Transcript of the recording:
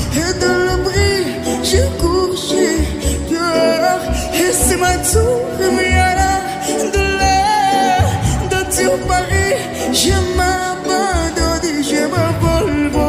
et dans le bruit, je couche dehors. Et c'est ma tour, mais à la douleur, dans tout Paris, je